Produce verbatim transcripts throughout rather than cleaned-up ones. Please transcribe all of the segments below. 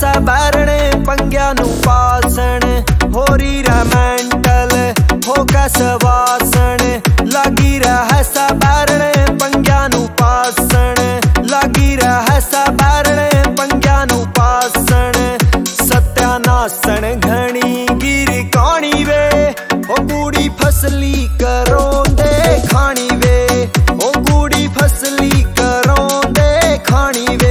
हसा बैरने पंग्या नू पासन होरी रा मेंटल हो कस वासन लगी रा हसा बैरने पंग्या नू पासन लगी रा हसा बैरने पंग्या नू पासन सत्यानासन घणी गिर काणी वे ओ गुड़ी फसली करो दे खानी वे ओ गुड़ी फसली करो दे खानी वे।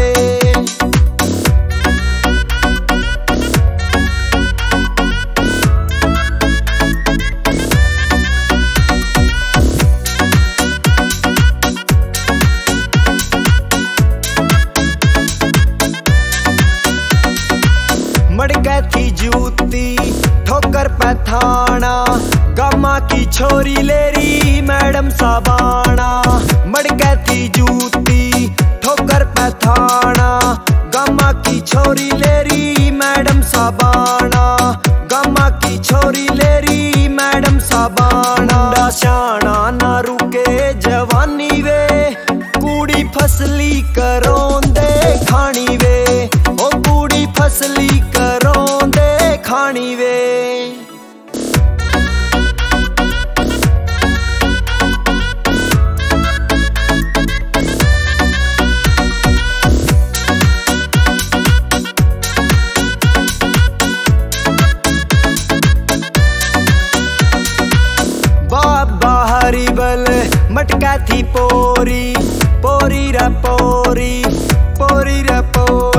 मड़के थी जूती ठोकर पैथाना गम्मा की छोरी लेरी मैडम साबाना मड़के थी जूती ठोकर पैथाना गम्मा की छोरी लेरी मैडम साबाना गम्मा की छोरी लेरी मैडम साबाना शाना ना रुके जवानी वे कूड़ी फसली करो दे खानी वे ओ कूड़ी फसली करो दे खानी वे। बाबा हरिबल मटका थी पोरी पोरी रा पोरी पोरी रा पोरी।